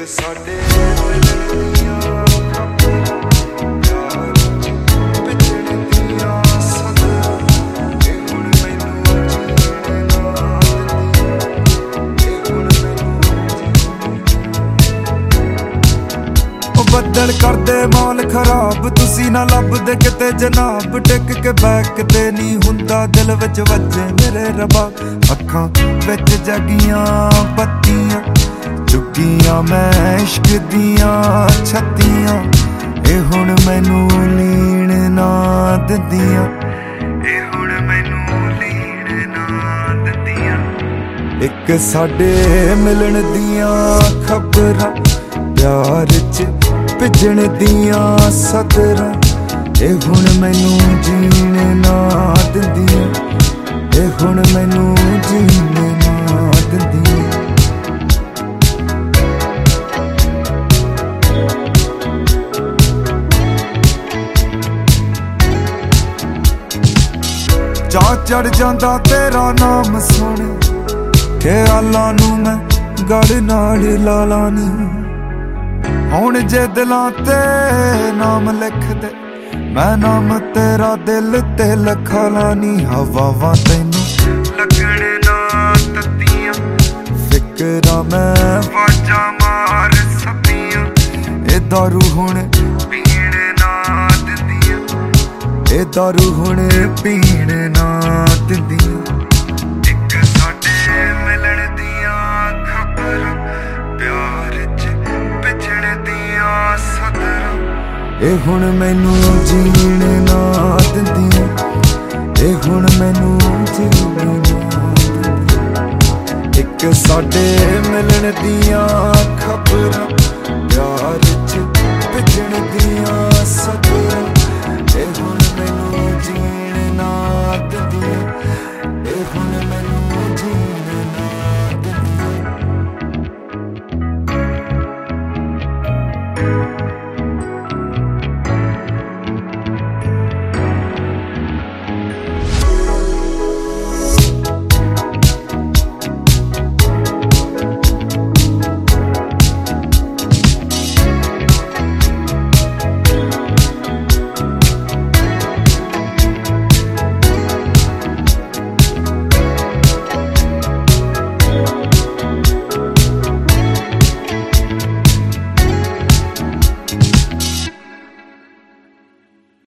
ਸਾਡੇ ਮਿਲਣ ਦੀਆਂ ਖਬਰਾਂ ਪਿਛੜ ਦੀਆਂ ਸਦਰਾਂ ਇਹ ਹੁਣ ਮੈਨੂੰ ਜੀਣ ਨਾ ਦਿੰਦੀ ਇਹ ਹੁਣ ਮੈਨੂੰ ਬੱਦਲ ਕਰਦੇ ਮੌਲ ਖਰਾਬ ਤੁਸੀਂ ਨਾ ਲੱਭਦੇ ਕਿਤੇ ਜਨਾਬ ਟਿਕ ਕੇ ਬੈਕ ਤੇ ਨਹੀਂ ਹੁੰਦਾ ਦਿਲ ਵਿੱਚ ਵੱਜੇ ਮੇਰੇ ਰੱਬਾ ਅੱਖਾਂ ਵਿੱਚ ਜਗੀਆਂ ਬੱਤੀਆਂ ਚੁੱਕੀਆਂ ਮੈਂ ਇਸ਼ਕ ਦੀਆਂ ਛੱਤੀਆਂ ਇਹ ਹੁਣ ਮੈਨੂੰ ਲੀਣ ਨਾ ਦਿੰਦੀਆਂ ਇਹ ਹੁਣ ਮੈਨੂੰ ਲੀਣ ਨਾ ਦਿੰਦੀਆਂ ਇੱਕ ਸਾਡੇ ਮਿਲਣ ਦੀਆਂ ਖਬਰਾਂ ਪਿਆਰ ਚ ਭਿੱਜਣ ਦੀਆਂ ਸਦਰਾਂ ਇਹ ਹੁਣ ਮੈਨੂੰ ਜੀਣ ਨਾ ਦਿੰਦੀਆਂ ਇਹ ਹੁਣ ਮੈਨੂੰ ਜੀਣ ਨਾ ਦਿੰਦੀਆਂ ਚਾਅ ਚੜ ਜਾਂਦਾ ਤੇਰਾ ਨਾਮ ਸੁਣ ਖਿਆਲਾਂ ਨੂੰ ਮੈਂ ਗੜ ਨਾਲ ਲਾ ਲਾਨੀ ਹੁਣ ਜੇ ਦਿਲਾਂ ਤੇ ਨਾਮ ਲਿਖਦੇ ਮੈਂ ਨਾਮ ਤੇਰਾ ਦਿਲ ਤੇ ਲਿਖਾ ਲਾਨੀ ਹਵਾਵਾਂ ਤੈਨੂੰ ਲੱਗਣ ਨਾ ਤੱਤੀਆਂ ਫਿਕਰਾਂ ਮੈਂ ਵਾਜਾਂ ਮਾਰ ਸੱਪੀਆਂ ਇਹ ਦਾਰੂ ਹੁਣ ਪੀਣ ਨਾ ਦਿੰਦੀਆਂ ਇਹ ਦਾਰੂ ਹੁਣ ਪੀਣ ਨਾ ਦਿੰਦੀਆਂ ਇੱਕ ਸਾਡੇ ਮਿਲਣ ਦੀਆਂ ਖਬਰਾਂ ਪਿਆਰ ਚ ਪਿਛੜ ਦੀਆਂ ਸਦਰਾਂ ਇਹ ਹੁਣ ਮੈਨੂੰ ਜੀਣ ਨਾ ਦਿੰਦੀਆਂ ਇਹ ਹੁਣ ਮੈਨੂੰ ਜੀਣ ਨਾ ਦਿੰਦੀਆਂ ਇੱਕ ਸਾਡੇ ਮਿਲਣ ਦੀਆਂ ਖਬਰਾਂ ਪਿਆਰ ਚ ਪਿਛੜ ਦੀਆਂ ਸਦਰਾਂ ਇਹ ਹੁਣ